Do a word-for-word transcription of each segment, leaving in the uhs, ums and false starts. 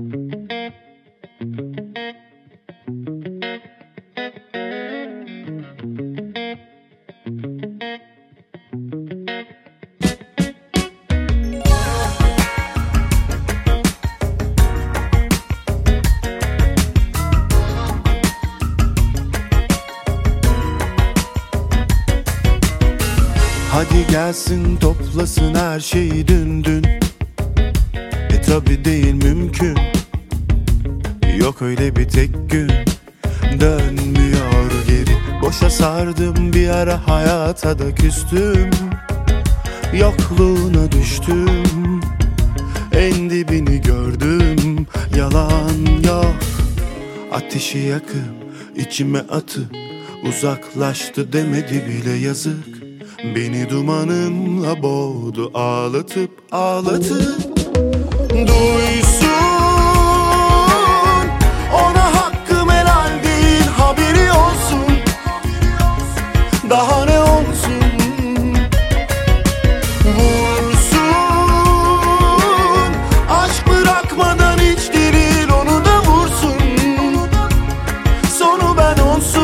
Hadi gelsin toplasın her şeyi dün dün. E tabi değil mümkün. Yok öyle bir tek gün. Dönmüyor geri. Boşa sardım bir ara, hayata da küstüm. Yokluğuna düştüm. En dibini gördüm. Yalan yok. Ateşi yakıp içime atıp uzaklaştı demedi bile, yazık. Beni dumanınla boğdu, ağlatıp ağlatıp. Duysun, ona hakkım helal değil, haberi olsun. Daha ne olsun? Vursun, aşk bırakmadan hiç diril, onu da vursun. Sonu ben olsun.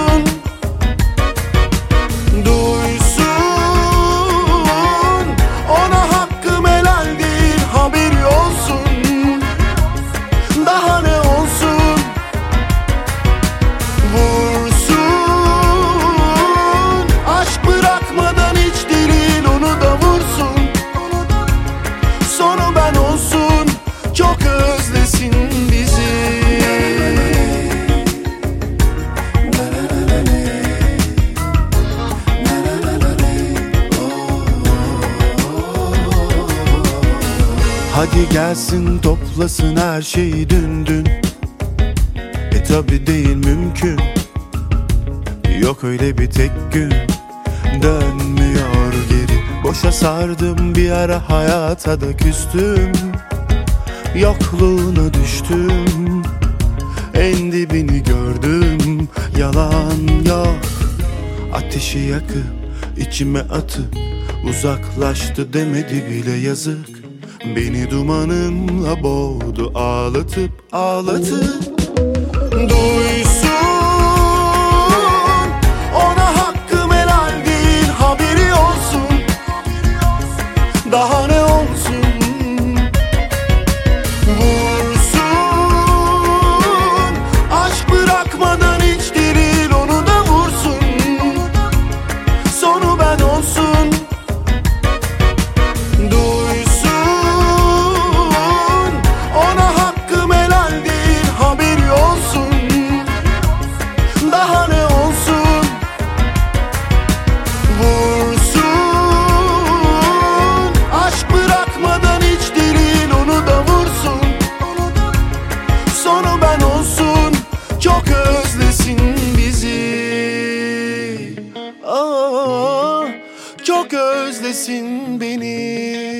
Çok özlesin bizi. Hadi gelsin toplasın her şeyi dün dün. E tabi değil mümkün. Yok öyle bir tek gün. Dönmüyor geri. Boşa sardım bir ara, hayata da küstüm. Yokluğuna düştüm. En dibini gördüm. Yalan yok. Ateşi yakıp içime atıp uzaklaştı demedi bile, yazık. Beni dumanınla boğdu, ağlatıp ağlatıp. Duysun, ona hakkım helal değil, haberi olsun. Daha ne olsun? Vursun, aşk bırakmadan hiç diril, onu da vursun. Sonu ben olsun. Duysun, ona hakkım helal değil, haberi olsun. Daha ne olsun? Vursun, aşk bırakmadan hiç diril, onu da vursun. Sonu ben olsun. Çok özlesin bizi. Aa, çok özlesin beni.